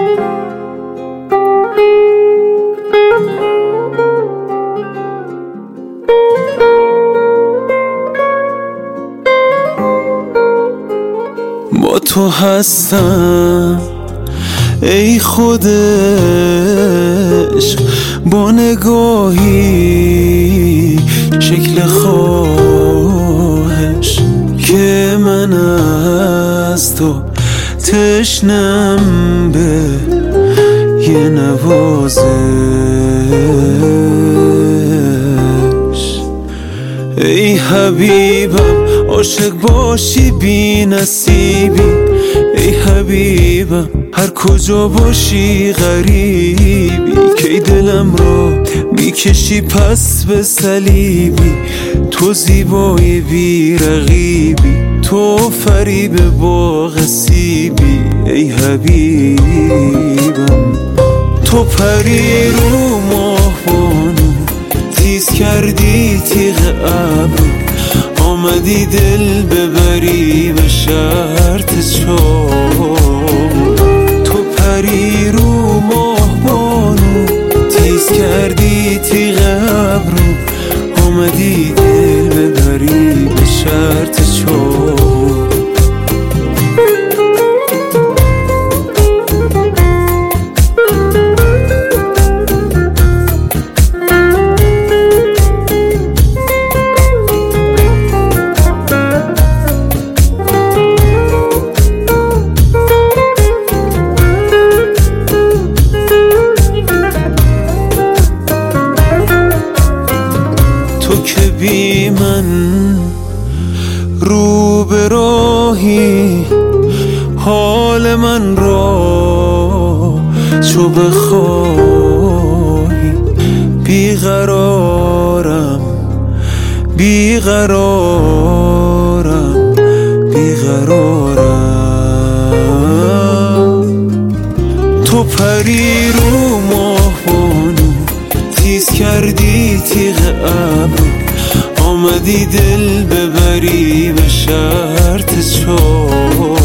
با تو هستم ای خود عشق، با نگاهی شکل خواهش که من از تو تشنم به یه نوازش. ای حبیبم عاشق باشی بی نصیبی، ای حبیبم هر کجا باشی غریبی، کی دلم را میکشی پس به صلیبی. تو زیبای بی رقیبی، تو فریب باغ سیبی، ای حبیبم. تو پری رو ماه بانو، تیز کردی تیغ ابرو، آمدی دل ببری به شرط چاه. تو پری رو ماه بانو، تیز کردی تیغ ابرو، آمدی دل ببری به شرط چاه. تو که بی من رو به راهی، حال من را چو بخواهی. بیقرارم بیقرارم بیقرارم. تو پری رو ماه بانو، تیز کردی تیغ ابرو، آمدی دل ببری به شرط چاه.